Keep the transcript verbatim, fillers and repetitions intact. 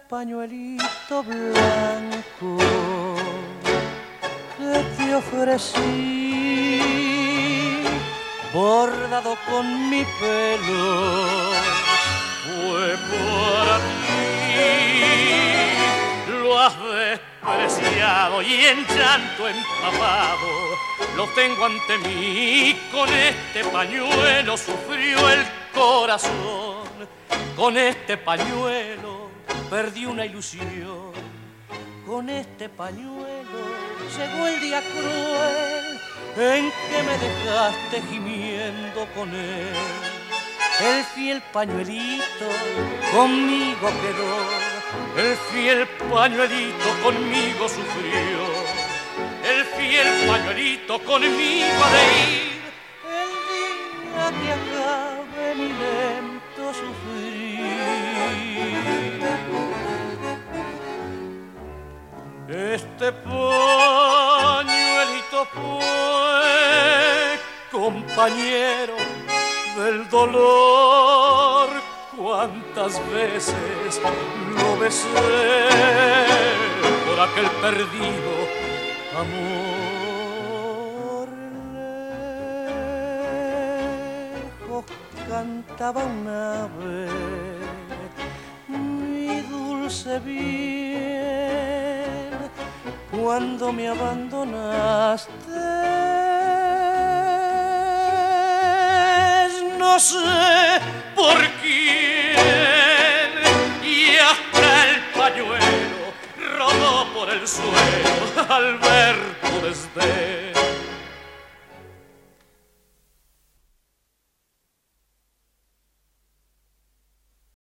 pañuelito blanco que te ofrecí, bordado con mi pelo, fue para ti. Lo has despreciado y en llanto empapado lo tengo ante mí. Con este pañuelo sufrió el corazón, con este pañuelo perdí una ilusión, con este pañuelo llegó el día cruel en que me dejaste gimiendo con él. El fiel pañuelito conmigo quedó, el fiel pañuelito conmigo sufrió, el fiel pañuelito conmigo ha de ir el día que acabe mi lento sufrir. Este pañuelito fue compañero del dolor, cuántas veces lo besé por aquel perdido amor. Lejos cantaba un ave, mi dulce bien, cuando me abandonaste. No sé por quién, y hasta el pañuelo rodó por el suelo al ver tu desdén.